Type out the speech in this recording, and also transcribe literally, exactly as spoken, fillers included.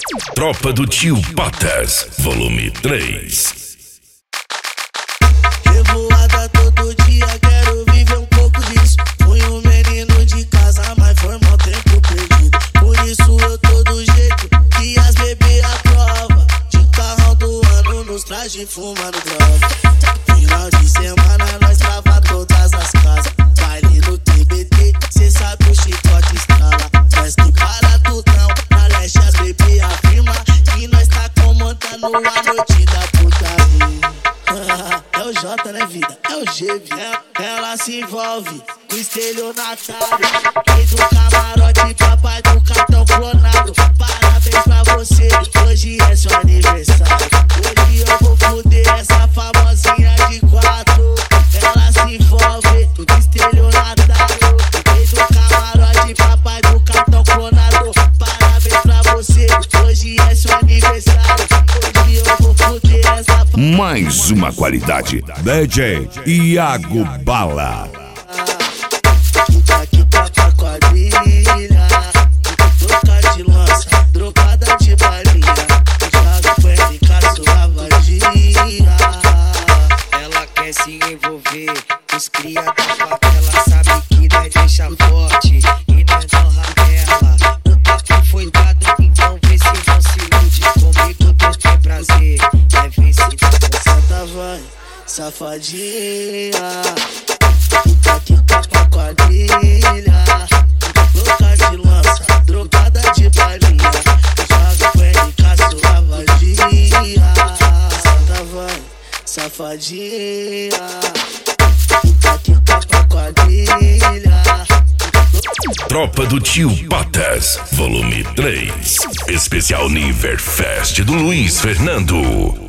Tropa do Tio Patas, volume três. Revoada todo dia, quero viver um pouco disso. Fui um menino de casa, mas foi mó tempo perdido. Por isso eu tô do jeito que as bebê aprova. De carrão do ano nos traje fumando droga. Final de semana nós trava todas as casas. Baile no T B T, cê sabe o chicote escala. Nós que para tudão, na leste as bebê afirma que nós tá comandando a noite da putaria. É o J, né, vida? É o G, vida. Ela se envolve com estelionatário. Fez um camarote, papai do cartão clonado. Parabéns pra você, hoje é seu aniversário. Hoje eu vou fuder essa famosinha de quatro. Ela se envolve com estelionatário. Fez um camarote, papai do cartão clonado. Parabéns pra você, hoje é seu aniversário. Hoje eu vou fuder essa famosinha. Mais uma qualidade, D J Iago Bala. Aqui tá pra quadrilha, toca de lança, drogada de balinha. Joga com L K, sua vadia. Ela quer se envolver, os cria da favela sabe que nós deixa forte e nós não rapela. O papo foi dado, então vê se não se ilude. Comigo tu tem prazer, vai ver se tu Senta vai, safadinha. Aqui tá pra quadrilha, louca de lança, drogada de balinha. Joga com L K, sua vadia. Senta vai, safadinha. Aqui tá pra quadrilha. Tropa do Tio Patas, volume três. Especial Niverfest do Luiz Fernando.